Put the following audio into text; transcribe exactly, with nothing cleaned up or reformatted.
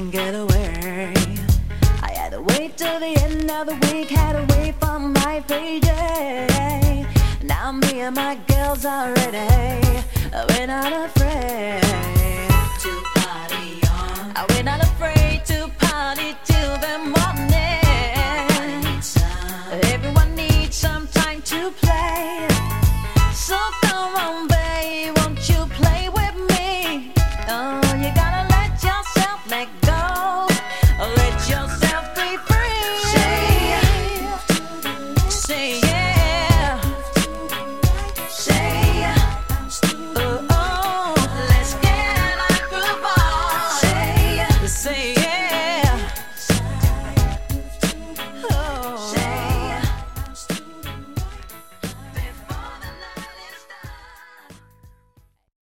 can't get away. I had to wait till the end of the week, had to wait for my payday. Now me and my girls are ready, we're not afraid to party on. We're not afraid to party till the morning. Everyone needs some